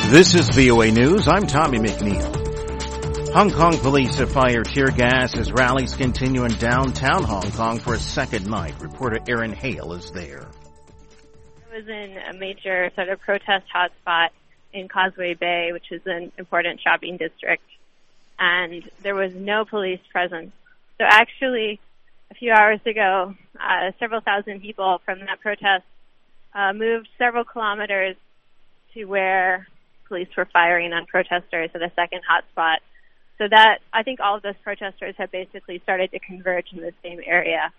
This is VOA News. I'm Tommy McNeil. Hong Kong police have fired tear gas as rallies continue in downtown Hong Kong for a second night. Reporter Erin Hale is there. I was in a major sort of protest hotspot in Causeway Bay, which is an important shopping district, and there was no police presence. So actually, a few hours ago, several thousand people from that protest moved several kilometers to where police were firing on protesters at a second hotspot. So that, I think all of those protesters have basically started to converge in the same area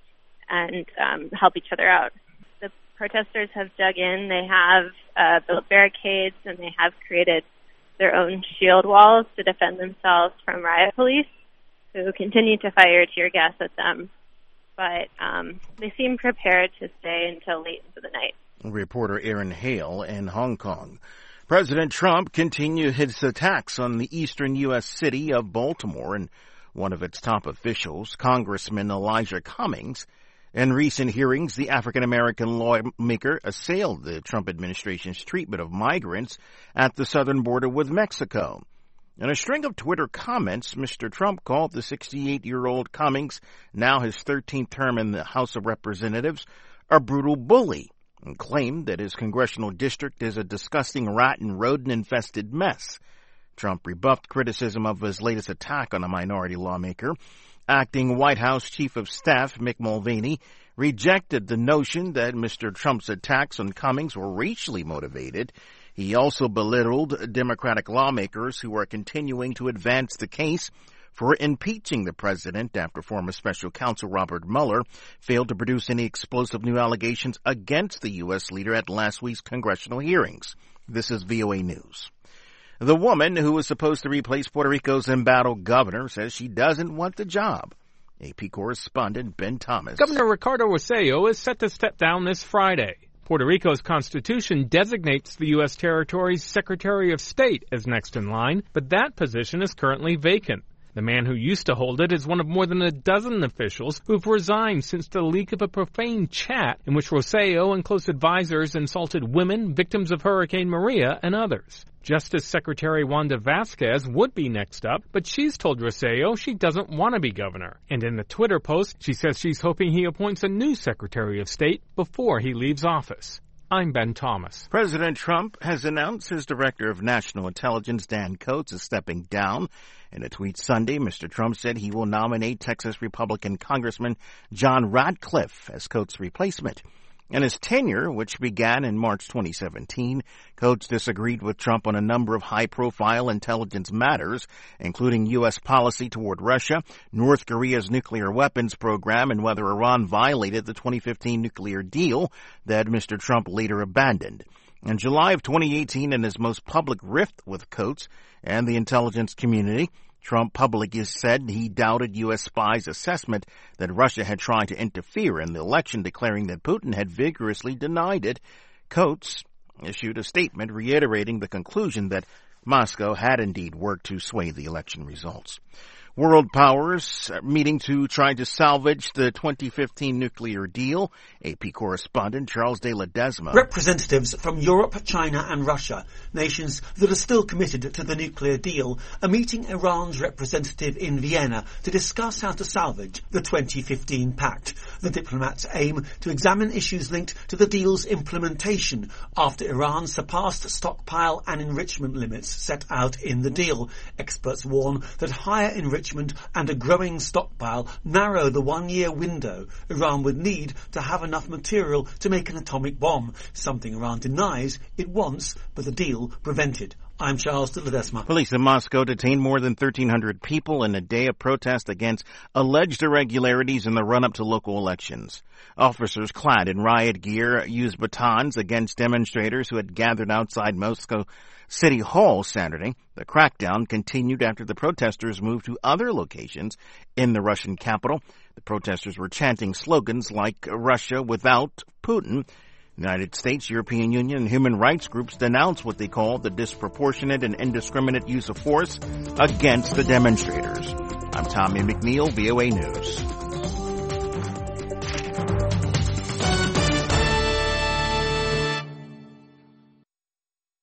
and help each other out. The protesters have dug in, they have built barricades, and they have created their own shield walls to defend themselves from riot police who continue to fire tear gas at them. But they seem prepared to stay until late into the night. Reporter Erin Hale in Hong Kong. President Trump continued his attacks on the eastern U.S. city of Baltimore, and one of its top officials, Congressman Elijah Cummings. In recent hearings, the African-American lawmaker assailed the Trump administration's treatment of migrants at the southern border with Mexico. In a string of Twitter comments, Mr. Trump called the 68-year-old Cummings, now his 13th term in the House of Representatives, a brutal bully, and claimed that his congressional district is a disgusting rat and rodent-infested mess. Trump rebuffed criticism of his latest attack on a minority lawmaker. Acting White House Chief of Staff Mick Mulvaney rejected the notion that Mr. Trump's attacks on Cummings were racially motivated. He also belittled Democratic lawmakers who are continuing to advance the case for impeaching the president after former special counsel Robert Mueller failed to produce any explosive new allegations against the U.S. leader at last week's congressional hearings. This is VOA News. The woman who was supposed to replace Puerto Rico's embattled governor says she doesn't want the job. AP correspondent Ben Thomas. Governor Ricardo Rossello is set to step down this Friday. Puerto Rico's constitution designates the U.S. territory's Secretary of State as next in line, but that position is currently vacant. The man who used to hold it is one of more than a dozen officials who've resigned since the leak of a profane chat in which Rossello and close advisors insulted women, victims of Hurricane Maria, and others. Justice Secretary Wanda Vasquez would be next up, but she's told Rossello she doesn't want to be governor. And in the Twitter post, she says she's hoping he appoints a new Secretary of State before he leaves office. I'm Ben Thomas. President Trump has announced his Director of National Intelligence, Dan Coats, is stepping down. In a tweet Sunday, Mr. Trump said he will nominate Texas Republican Congressman John Ratcliffe as Coats' replacement. In his tenure, which began in March 2017, Coats disagreed with Trump on a number of high-profile intelligence matters, including U.S. policy toward Russia, North Korea's nuclear weapons program, and whether Iran violated the 2015 nuclear deal that Mr. Trump later abandoned. In July of 2018, in his most public rift with Coats and the intelligence community, Trump publicly said he doubted U.S. spies' assessment that Russia had tried to interfere in the election, declaring that Putin had vigorously denied it. Coats issued a statement reiterating the conclusion that Moscow had indeed worked to sway the election results. World powers meeting to try to salvage the 2015 nuclear deal. AP correspondent Charles de Ledesma. Representatives from Europe, China and Russia, nations that are still committed to the nuclear deal, are meeting Iran's representative in Vienna to discuss how to salvage the 2015 pact. The diplomats aim to examine issues linked to the deal's implementation after Iran surpassed stockpile and enrichment limits set out in the deal. Experts warn that higher enrichment and a growing stockpile narrow the one-year window Iran would need to have enough material to make an atomic bomb, something Iran denies it wants, but the deal prevented. I'm Charles de Ledesma. Police in Moscow detained more than 1,300 people in a day of protest against alleged irregularities in the run-up to local elections. Officers clad in riot gear used batons against demonstrators who had gathered outside Moscow City Hall Saturday. The crackdown continued after the protesters moved to other locations in the Russian capital. The protesters were chanting slogans like Russia without Putin. The United States, European Union, and human rights groups denounced what they call the disproportionate and indiscriminate use of force against the demonstrators. I'm Tommy McNeil, VOA News.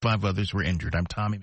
5 others were injured. I'm Tommy.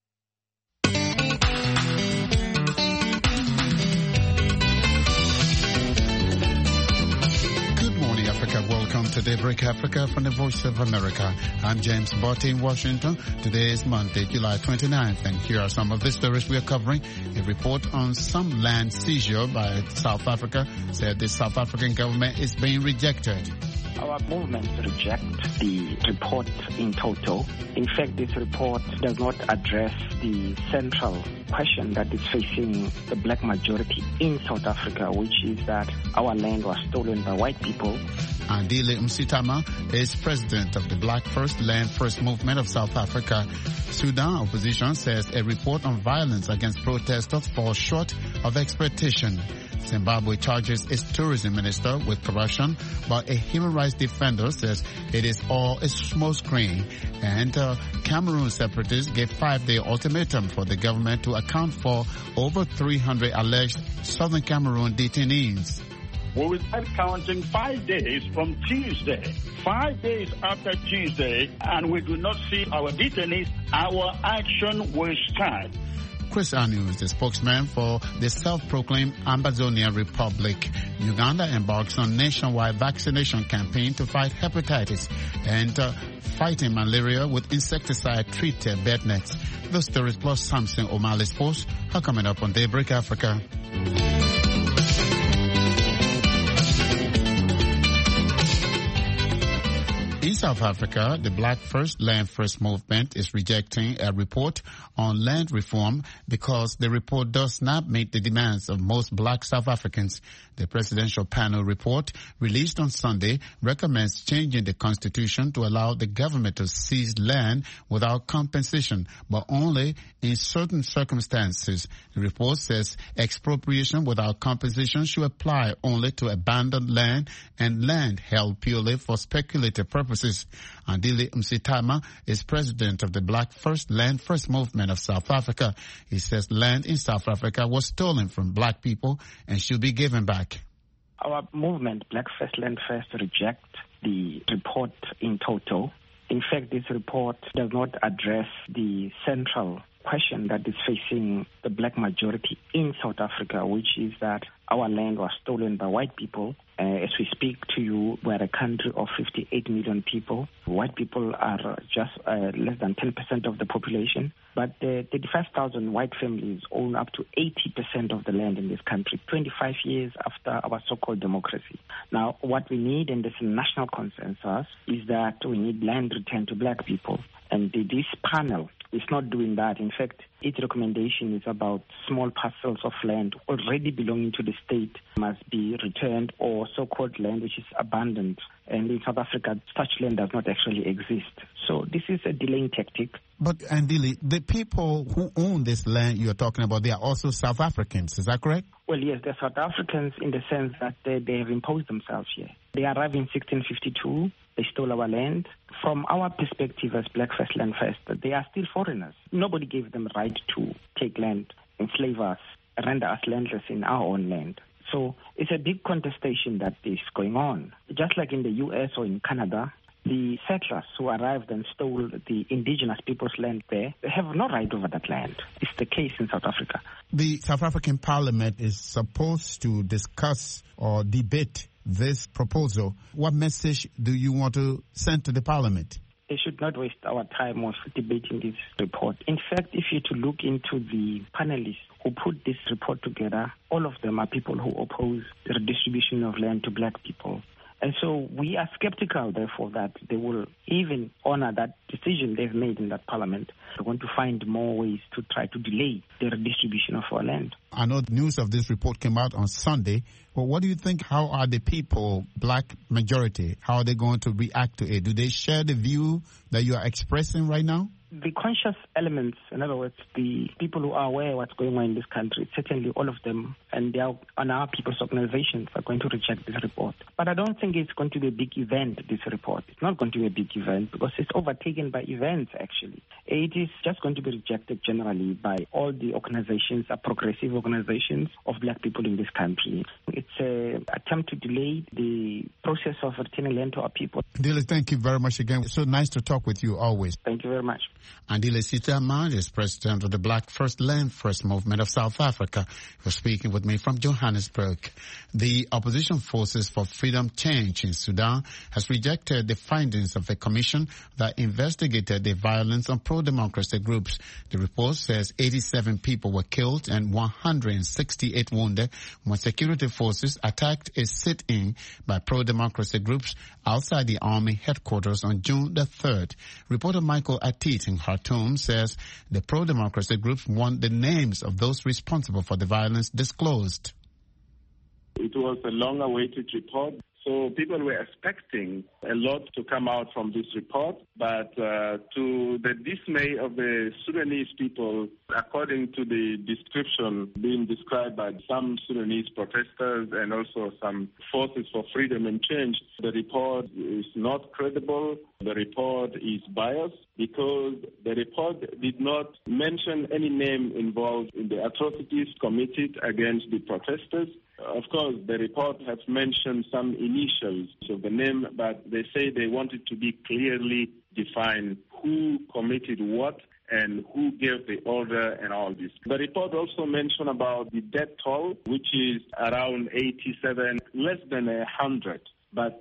Africa. Welcome to Daybreak Africa from the Voice of America. I'm James Botti in Washington. Today is Monday, July 29th, and here are some of the stories we are covering. A report on some land seizure by South Africa said the South African government is being rejected. Our movement rejects the report in total. In fact, this report does not address the central question that is facing the black majority in South Africa, which is that our land was stolen by white people. Andile Msitama is president of the Black First Land First movement of South Africa. Sudan opposition says a report on violence against protesters falls short of expectation. Zimbabwe charges its tourism minister with corruption, but a human rights defender says it is all a smokescreen. And Cameroon separatists gave 5-day ultimatum for the government to account for over 300 alleged southern Cameroon detainees. We will start counting 5 days from Tuesday. 5 days after Tuesday, and we do not see our detainees, our action will start. Chris Anu is the spokesman for the self-proclaimed Ambazonia Republic. Uganda embarks on nationwide vaccination campaign to fight hepatitis and fighting malaria with insecticide-treated bed nets. Those stories plus Samson O'Malley's post are coming up on Daybreak Africa. In South Africa, the Black First Land First movement is rejecting a report on land reform because the report does not meet the demands of most black South Africans. The presidential panel report released on Sunday recommends changing the constitution to allow the government to seize land without compensation, but only in certain circumstances. The report says expropriation without compensation should apply only to abandoned land and land held purely for speculative purposes. Andile Msitama is president of the Black First Land First movement of South Africa. He says land in South Africa was stolen from black people and should be given back. Our movement, Black First Land First, rejects the report in total. In fact, this report does not address the central question that is facing the black majority in South Africa, which is that our land was stolen by white people. As we speak to you, we're a country of 58 million people. White people are just less than 10% of the population, but 35,000 white families own up to 80% of the land in this country, 25 years after our so-called democracy. Now, what we need, and this national consensus, is that we need land returned to black people. And this panel is not doing that. In fact, its recommendation is about small parcels of land already belonging to the state must be returned, or so-called land which is abandoned. And in South Africa, such land does not actually exist. So this is a delaying tactic. But, Andile, the people who own this land you're talking about, they are also South Africans. Is that correct? Well, yes, they're South Africans in the sense that they have imposed themselves here. They arrived in 1652. They stole our land. From our perspective as Black First Land First, they are still foreigners. Nobody gave them the right to take land, enslave us, render us landless in our own land. So it's a big contestation that is going on. Just like in the U.S. or in Canada, the settlers who arrived and stole the indigenous people's land there, they have no right over that land. It's the case in South Africa. The South African Parliament is supposed to discuss or debate this proposal. What message do you want to send to the Parliament? They should not waste our time of debating this report. In fact, if you to look into the panelists who put this report together, all of them are people who oppose the redistribution of land to black people. And so we are skeptical, therefore, that they will even honor that decision they've made in that parliament. They're going to find more ways to try to delay the redistribution of our land. I know the news of this report came out on Sunday. But what do you think? How are the people, black majority, how are they going to react to it? Do they share the view that you are expressing right now? The conscious elements, in other words, the people who are aware of what's going on in this country, certainly all of them, and they are on our people's organizations, are going to reject this report. But I don't think it's going to be a big event, this report. It's not going to be a big event because it's overtaken by events, actually. It is just going to be rejected generally by all the organizations, progressive organizations of black people in this country. It's an attempt to delay the process of returning land to our people. Andile, thank you very much again. It's so nice to talk with you always. Thank you very much. Andile Sitaman is president of the Black First Land First movement of South Africa. He was speaking with me from Johannesburg. The opposition forces for freedom change in Sudan has rejected the findings of a commission that investigated the violence on pro-democracy groups. The report says 87 people were killed and 168 wounded when security forces attacked a sit-in by pro-democracy groups outside the army headquarters on June the 3rd. Reporter Michael Atit in Khartoum says the pro-democracy groups want the names of those responsible for the violence disclosed. It was a long-awaited report, so people were expecting a lot to come out from this report, but to the dismay of the Sudanese people, according to the description being described by some Sudanese protesters and also some forces for freedom and change, the report is not credible. The report is biased because the report did not mention any name involved in the atrocities committed against the protesters. Of course, the report has mentioned some initials of the name, but they say they want it to be clearly defined who committed what and who gave the order and all this. The report also mentioned about the death toll, which is around 87, less than 100. But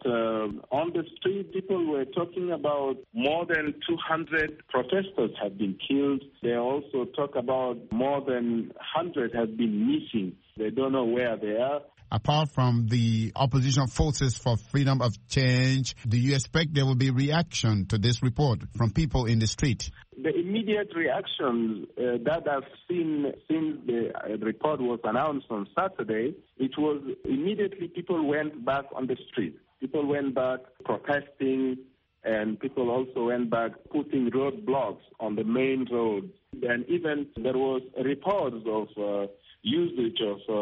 on the street, people were talking about more than 200 protesters have been killed. They also talk about more than 100 have been missing. They don't know where they are. Apart from the opposition forces for freedom of change, do you expect there will be reaction to this report from people in the street? The immediate reaction that I've seen since the report was announced on Saturday, it was immediately people went back on the street. People went back protesting, and people also went back putting roadblocks on the main roads. And even there was reports of usage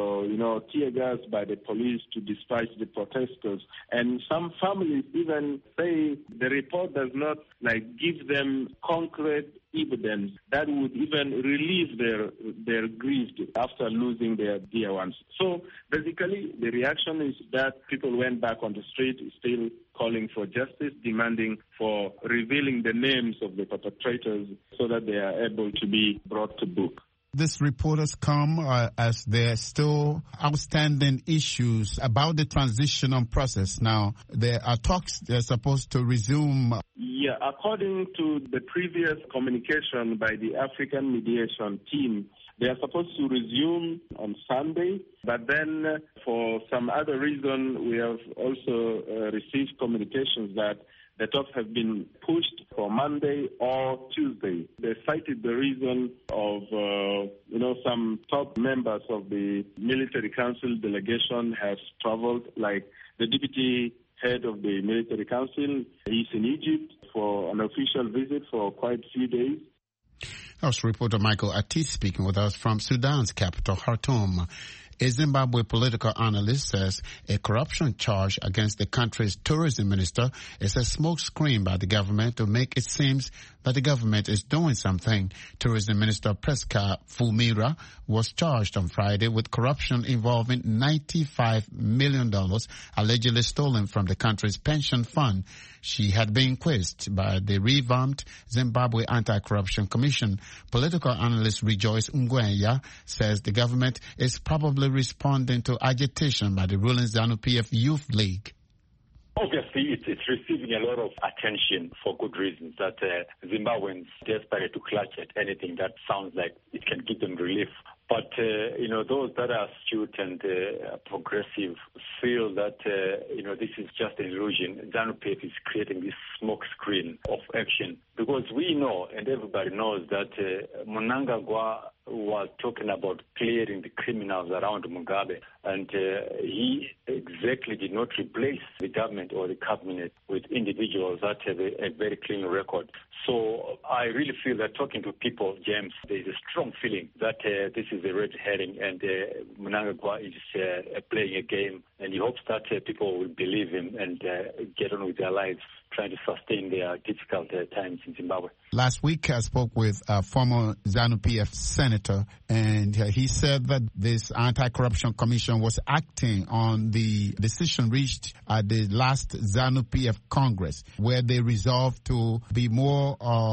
of, tear gas by the police to disperse the protesters. And some families even say the report does not, give them concrete evidence that would even relieve their grief after losing their dear ones. So basically, the reaction is that people went back on the street, still calling for justice, demanding for revealing the names of the perpetrators so that they are able to be brought to book. This report has come as there are still outstanding issues about the transitional process. Now, there are talks they're supposed to resume. Yeah, according to the previous communication by the African mediation team, they are supposed to resume on Sunday, but then for some other reason, we have also received communications that the talks have been pushed for Monday or Tuesday. They cited the reason of, some top members of the military council delegation have traveled, like the deputy head of the military council. He's in Egypt for an official visit for quite a few days. That was reporter Michael Atit speaking with us from Sudan's capital, Khartoum. A Zimbabwe political analyst says a corruption charge against the country's tourism minister is a smokescreen by the government to make it seem that the government is doing something. Tourism Minister Priska Fumira was charged on Friday with corruption involving $95 million allegedly stolen from the country's pension fund. She had been quizzed by the revamped Zimbabwe Anti-Corruption Commission. Political analyst Rejoice Ngwenya says the government is probably responding to agitation by the ruling ZANU-PF Youth League. Obviously, it's receiving a lot of attention for good reasons, that Zimbabweans desperate to clutch at anything that sounds like it can give them relief. But, those that are astute and progressive feel that, this is just an illusion. ZANU-PF is creating this smoke screen of action. Because we know, and everybody knows, that Mnangagwa was talking about clearing the criminals around Mugabe, and he exactly did not replace the government or the cabinet with individuals that have a very clean record. So I really feel that talking to people, James, there is a strong feeling that this is a red herring, and Mnangagwa is playing a game, and he hopes that people will believe him and get on with their lives, trying to sustain their difficult times in Zimbabwe. Last week, I spoke with a former ZANU-PF senator, and he said that this anti-corruption commission was acting on the decision reached at the last ZANU-PF Congress, where they resolved to be more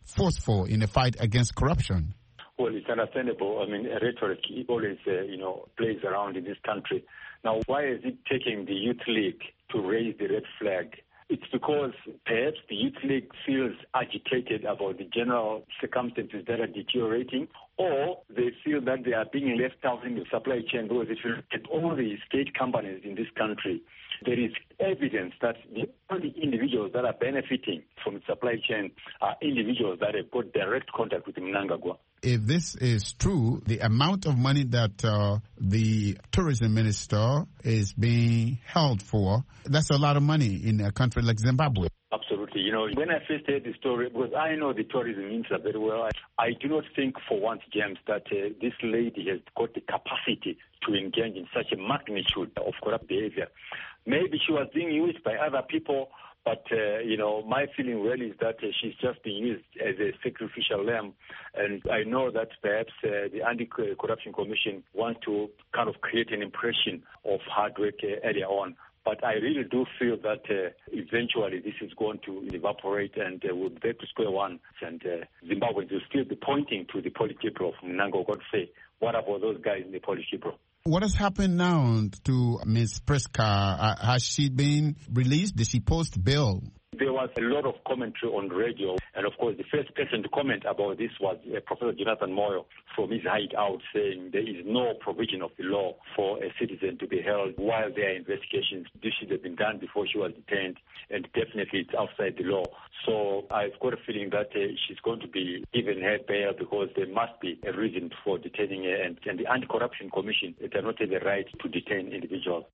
forceful in the fight against corruption. Well, it's understandable. I mean, rhetoric always, plays around in this country. Now, why is it taking the Youth League to raise the red flag? It's because perhaps the Youth League feels agitated about the general circumstances that are deteriorating, or they feel that they are being left out in the supply chain, because if you look at all the state companies in this country, there is evidence that the only individuals that are benefiting from the supply chain are individuals that have got direct contact with Mnangagwa. If this is true, the amount of money that the tourism minister is being held for, that's a lot of money in a country like Zimbabwe. Absolutely. You know, when I first heard the story, because I know the tourism minister very well, I do not think for once, James, that this lady has got the capacity to engage in such a magnitude of corrupt behavior. Maybe she was being used by other people, but, my feeling really is that she's just being used as a sacrificial lamb. And I know that perhaps the Anti-Corruption Commission wants to kind of create an impression of hard work earlier on. But I really do feel that eventually this is going to evaporate and we'll be back to square one. And Zimbabweans will still be pointing to the Politburo from Mnangagwa to say, what about those guys in the Politburo? What has happened now to Ms. Priska? Has she been released? Did she post bail? There was a lot of commentary on radio, and of course the first person to comment about this was Professor Jonathan Moyo from his hideout, saying there is no provision of the law for a citizen to be held while there are investigations. This should have been done before she was detained, and definitely it's outside the law. So I've got a feeling that she's going to be given her bail because there must be a reason for detaining her, and the Anti-Corruption Commission does not have the right to detain individuals.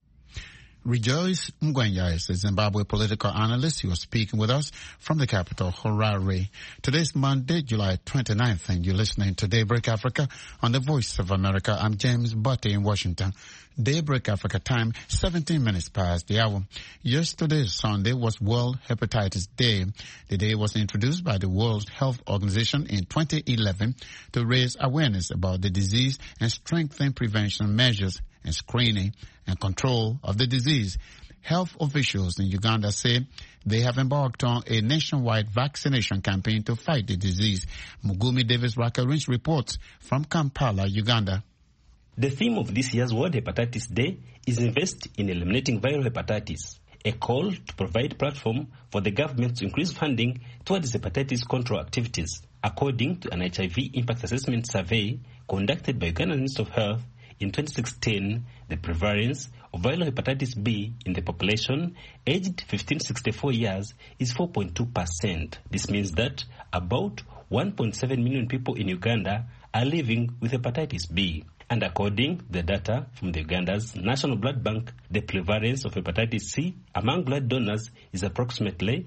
Rejoice Mgwenya is a Zimbabwe political analyst. He was speaking with us from the capital, Harare. Today's Monday, July 29th, and you're listening to Daybreak Africa on the Voice of America. I'm James Butte in Washington. Daybreak Africa time, 17 minutes past the hour. Yesterday, Sunday, was World Hepatitis Day. The day was introduced by the World Health Organization in 2011 to raise awareness about the disease and strengthen prevention measures and screening and control of the disease. Health officials in Uganda say they have embarked on a nationwide vaccination campaign to fight the disease. Mugumi Davis Rakarinch reports from Kampala, Uganda. The theme of this year's World Hepatitis Day is Invest in Eliminating Viral Hepatitis, a call to provide platform for the government to increase funding towards hepatitis control activities. According to an HIV impact assessment survey conducted by Uganda Ministry of Health, in 2016, the prevalence of viral hepatitis B in the population aged 15 to 64 years is 4.2%. This means that about 1.7 million people in Uganda are living with hepatitis B. And according to the data from the Uganda's National Blood Bank, the prevalence of hepatitis C among blood donors is approximately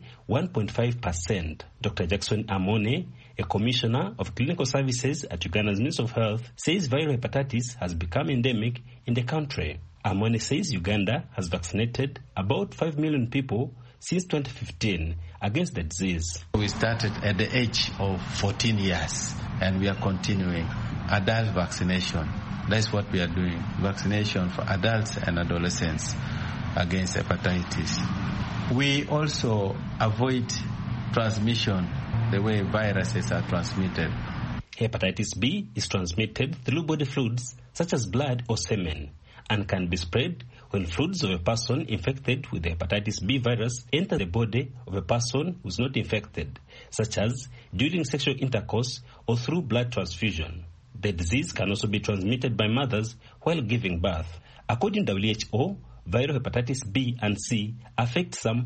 1.5%. Dr. Jackson Amone, a commissioner of clinical services at Uganda's Ministry of Health, says viral hepatitis has become endemic in the country. Amone says Uganda has vaccinated about 5 million people since 2015 against the disease. We started at the age of 14 years and we are continuing adult vaccination. That's what we are doing, vaccination for adults and adolescents against hepatitis. We also avoid transmission the way viruses are transmitted. Hepatitis B is transmitted through body fluids such as blood or semen and can be spread when fluids of a person infected with the hepatitis B virus enter the body of a person who is not infected, such as during sexual intercourse or through blood transfusion. The disease can also be transmitted by mothers while giving birth. According to WHO, viral hepatitis B and C affect some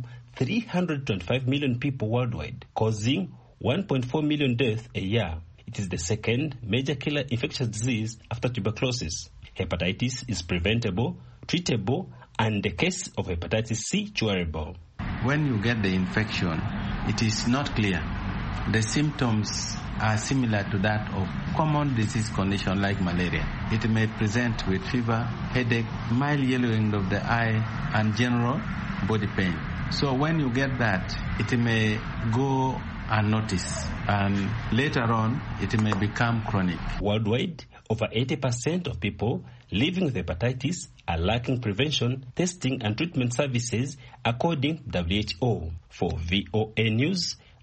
325 million people worldwide, causing 1.4 million deaths a year. It is the second major killer infectious disease after tuberculosis. Hepatitis is preventable, treatable, and the case of hepatitis C curable. When you get the infection, it is not clear. The symptoms are similar to that of common disease condition like malaria. It may present with fever, headache, mild yellowing of the eye, and general body pain. So when you get that, it may go unnoticed, and later on, it may become chronic. Worldwide, over 80% of people living with hepatitis are lacking prevention, testing, and treatment services, according to WHO. For VOA News,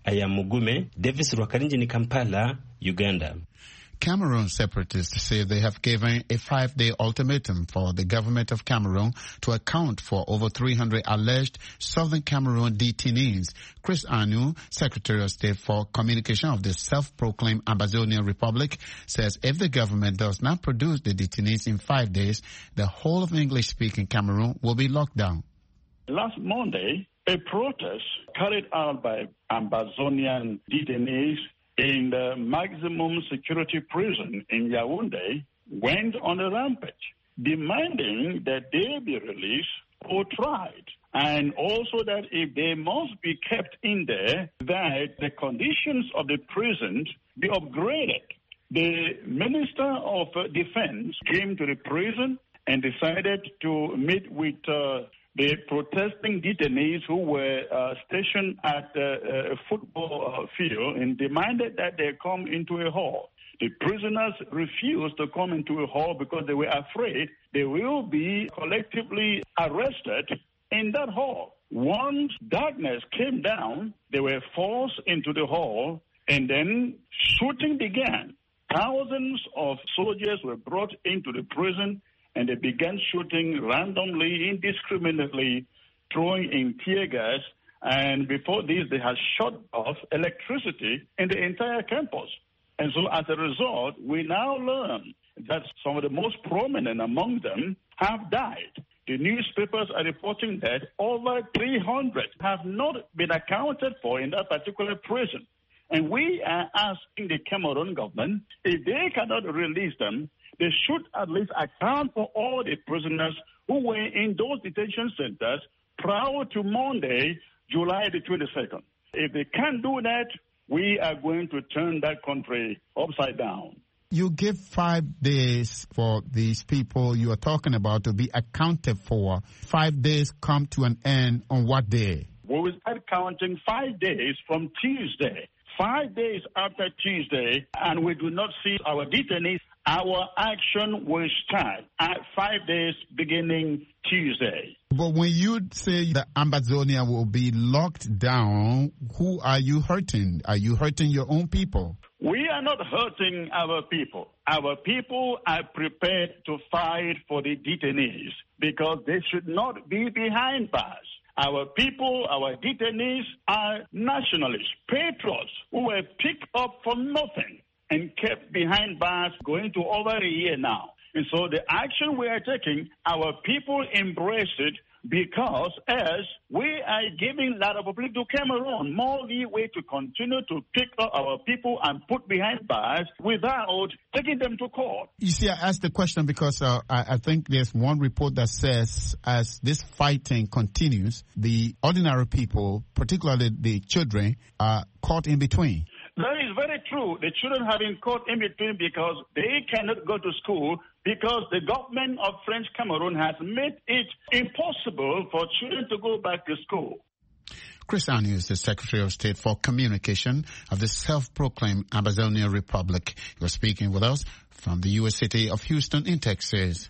I am Mugume, Davis Rwakarinjini, Kampala, Uganda. Cameroon separatists say they have given a 5-day ultimatum for the government of Cameroon to account for over 300 alleged southern Cameroon detainees. Chris Anu, Secretary of State for Communication of the self-proclaimed Amazonian Republic, says if the government does not produce the detainees in 5 days, the whole of English-speaking Cameroon will be locked down. Last Monday, a protest carried out by Amazonian detainees in the maximum security prison in Yaoundé went on a rampage, demanding that they be released or tried, and also that if they must be kept in there, that the conditions of the prison be upgraded. The Minister of Defense came to the prison and decided to meet with the protesting detainees who were stationed at a football field and demanded that they come into a hall. The prisoners refused to come into a hall because they were afraid they will be collectively arrested in that hall. Once darkness came down, they were forced into the hall, and then shooting began. Thousands of soldiers were brought into the prison, and they began shooting randomly, indiscriminately, throwing in tear gas. And before this, they had shut off electricity in the entire campus. And so as a result, we now learn that some of the most prominent among them have died. The newspapers are reporting that over 300 have not been accounted for in that particular prison. And we are asking the Cameroon government, if they cannot release them, they should at least account for all the prisoners who were in those detention centers prior to Monday, July the 22nd. If they can't do that, we are going to turn that country upside down. You give 5 days for these people you are talking about to be accounted for. 5 days come to an end on what day? We will start counting 5 days from Tuesday. 5 days after Tuesday, and we do not see our detainees, our action will start at 5 days beginning Tuesday. But when you say the Amazonia will be locked down, who are you hurting? Are you hurting your own people? We are not hurting our people. Our people are prepared to fight for the detainees because they should not be behind bars. Our people, our detainees are nationalists, patriots who were picked up for nothing and kept behind bars going to over a year now. And so the action we are taking, our people embrace it because as we are giving La République du Cameroon more leeway to continue to pick up our people and put behind bars without taking them to court. You see, I asked the question because I think there's one report that says as this fighting continues, the ordinary people, particularly the children, are caught in between. That is very true. The children have been caught in between because they cannot go to school because the government of French Cameroon has made it impossible for children to go back to school. Chris Anu is the Secretary of State for Communication of the self-proclaimed Amazonian Republic. You're speaking with us from the U.S. city of Houston in Texas.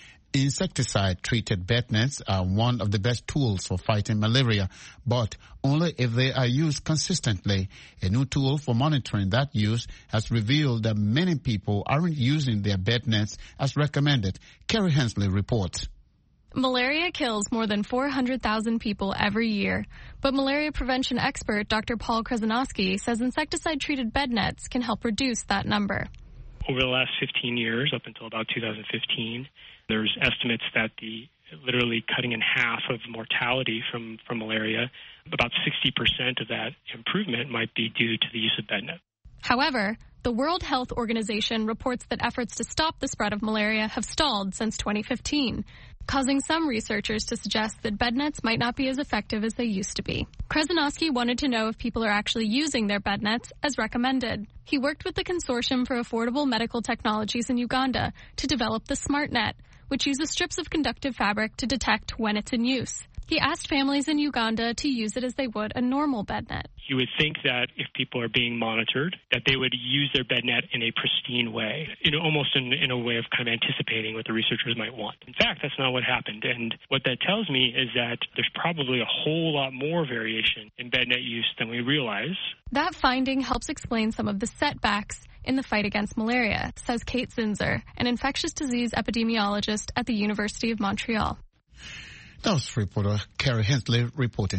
Insecticide-treated bed nets are one of the best tools for fighting malaria, but only if they are used consistently. A new tool for monitoring that use has revealed that many people aren't using their bed nets as recommended. Kerry Hensley reports. Malaria kills more than 400,000 people every year, but malaria prevention expert Dr. Paul Krasnoski says insecticide-treated bed nets can help reduce that number. Over the last 15 years, up until about 2015, there's estimates that literally cutting in half of mortality from malaria, about 60% of that improvement might be due to the use of bed nets. However, the World Health Organization reports that efforts to stop the spread of malaria have stalled since 2015, causing some researchers to suggest that bed nets might not be as effective as they used to be. Krasnoski wanted to know if people are actually using their bed nets as recommended. He worked with the Consortium for Affordable Medical Technologies in Uganda to develop the SmartNet, which uses strips of conductive fabric to detect when it's in use. He asked families in Uganda to use it as they would a normal BedNet. You would think that if people are being monitored, that they would use their BedNet in a pristine way, almost in a way of kind of anticipating what the researchers might want. In fact, that's not what happened. And what that tells me is that there's probably a whole lot more variation in BedNet use than we realize. That finding helps explain some of the setbacks in the fight against malaria, says Kate Zinzer, an infectious disease epidemiologist at the University of Montreal. That was reporter Carrie Hensley reporting.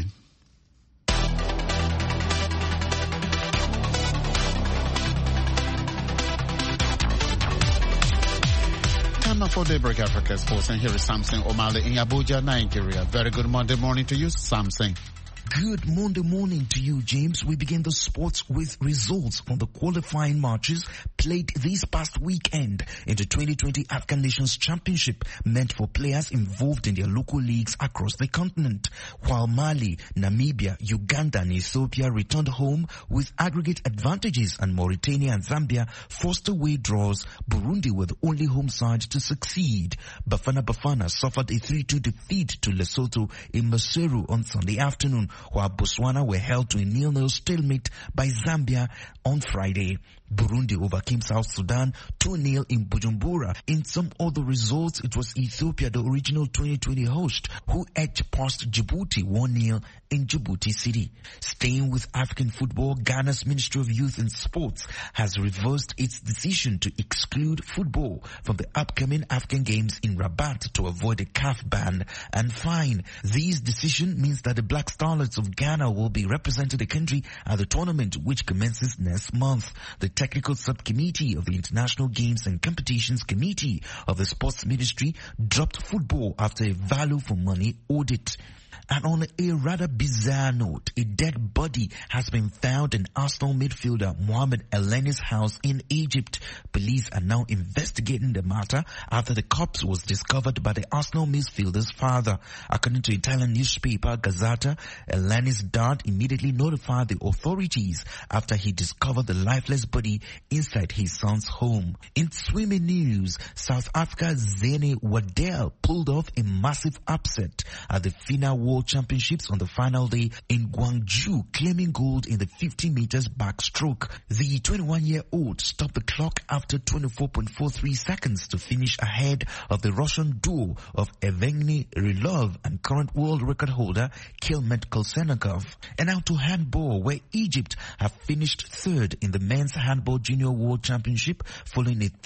Time for Daybreak Africa Sports, and here is Samson Omale in Abuja, Nigeria. Very good Monday morning to you, Samson. Good Monday morning to you, James. We begin the sports with results from the qualifying matches played this past weekend in the 2020 African Nations Championship, meant for players involved in their local leagues across the continent. While Mali, Namibia, Uganda and Ethiopia returned home with aggregate advantages, and Mauritania and Zambia forced away draws, Burundi were the only home side to succeed. Bafana suffered a 3-2 defeat to Lesotho in Maseru on Sunday afternoon, while Botswana were held to a 0-0 stalemate by Zambia on Friday. Burundi overcame South Sudan 2-0 in Bujumbura. In some other results, it was Ethiopia, the original 2020 host, who edged past Djibouti 1-0 in Djibouti City. Staying with African football, Ghana's Ministry of Youth and Sports has reversed its decision to exclude football from the upcoming African Games in Rabat to avoid a CAF ban and fine. This decision means that the Black Starlets of Ghana will be representing the country at the tournament, which commences next month. The Technical Subcommittee of the International Games and Competitions Committee of the Sports Ministry dropped football after a value for money audit. And on a rather bizarre note, a dead body has been found in Arsenal midfielder Mohamed Elneny's house in Egypt. Police are now investigating the matter after the corpse was discovered by the Arsenal midfielder's father. According to Italian newspaper Gazzetta, Elneny's dad immediately notified the authorities after he discovered the lifeless body inside his son's home. In swimming news, South Africa's Zane Waddell pulled off a massive upset at the FINA World Championships on the final day in Gwangju, claiming gold in the 50 meters backstroke. The 21-year-old stopped the clock after 24.43 seconds to finish ahead of the Russian duo of Evgeny Rylov and current world record holder Kilmet Kolsennikov. And now to handball, where Egypt have finished third in the men's handball junior world championship following a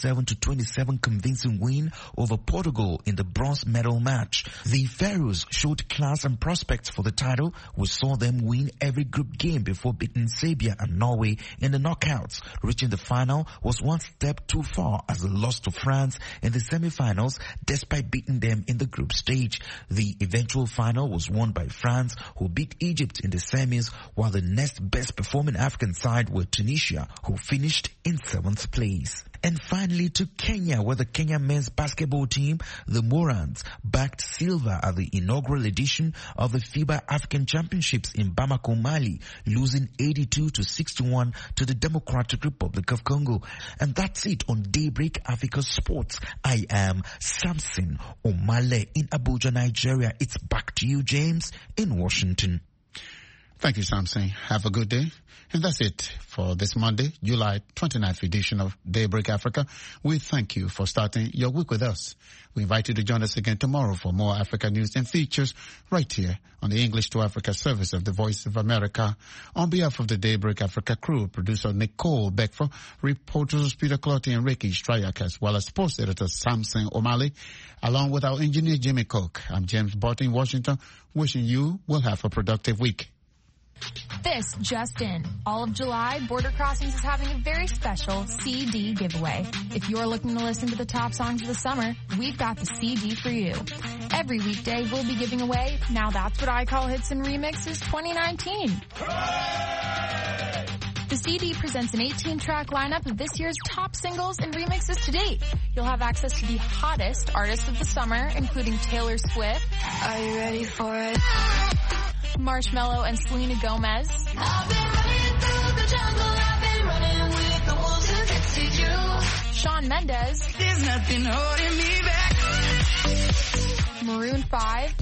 37-27 convincing win over Portugal in the bronze medal match. The Pharaohs showed class and prospects for the title. We saw them win every group game before beating Serbia and Norway in the knockouts. Reaching the final was one step too far as they lost to France in the semi-finals despite beating them in the group stage. The eventual final was won by France, who beat Egypt in the semis, while the next best performing African side were Tunisia, who finished in 7th place. And finally to Kenya, where the Kenya men's basketball team, the Morans, backed silver at the inaugural edition of the FIBA African Championships in Bamako, Mali, losing 82-61 to the Democratic Republic of Congo. And that's it on Daybreak Africa Sports. I am Samson Omale in Abuja, Nigeria. It's back to you, James, in Washington. Thank you, Samson. Have a good day. And that's it for this Monday, July 29th edition of Daybreak Africa. We thank you for starting your week with us. We invite you to join us again tomorrow for more Africa news and features right here on the English to Africa service of the Voice of America. On behalf of the Daybreak Africa crew, producer Nicole Beckford, reporters Peter Clotty and Ricky Stryak, as well as sports editor Samson Omale, along with our engineer Jimmy Cook. I'm James Barton in Washington, wishing you will have a productive week. This just in. All of July, Border Crossings is having a very special CD giveaway. If you're looking to listen to the top songs of the summer, we've got the CD for you. Every weekday, we'll be giving away Now That's What I Call Hits and Remixes 2019. Hooray! The CD presents an 18-track lineup of this year's top singles and remixes to date. You'll have access to the hottest artists of the summer, including Taylor Swift. Are you ready for it? Marshmello and Selena Gomez. I've been running through the jungle, I've been running with the wolves to get to you. Shawn Mendes. There's nothing holding me back. Maroon 5,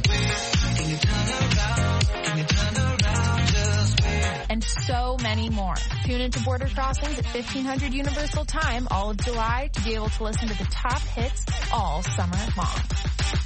and so many more. Tune into Border Crossings at 1500 Universal Time all of July to be able to listen to the top hits all summer long.